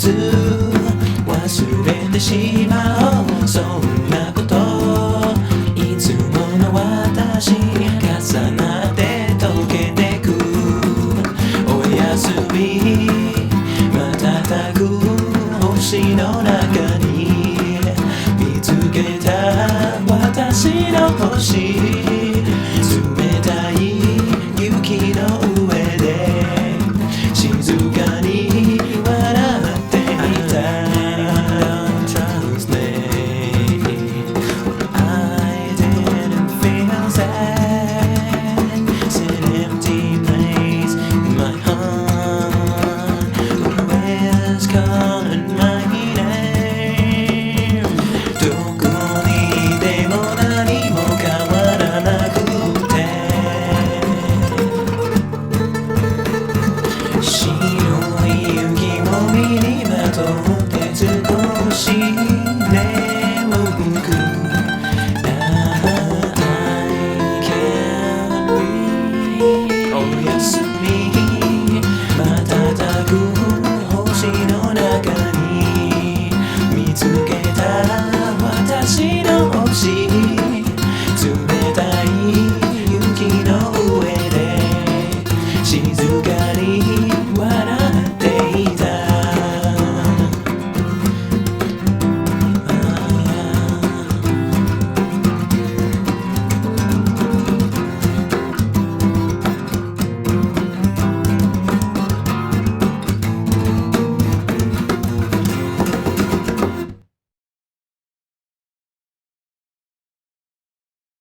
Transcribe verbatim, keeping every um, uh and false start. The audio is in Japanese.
ず忘れてしまおう、そんなこといつもの私重なって溶けてく。おやすみ瞬く星の中に見つけた私の星、冷たい雪の上で静かに笑っていた。I didn't feel sad. It's an empty place in my heart. Where's calling my name? どこにでも何も変わらなくて、白い雪も身にまとって少し眠く。I can't breathe. おやすみ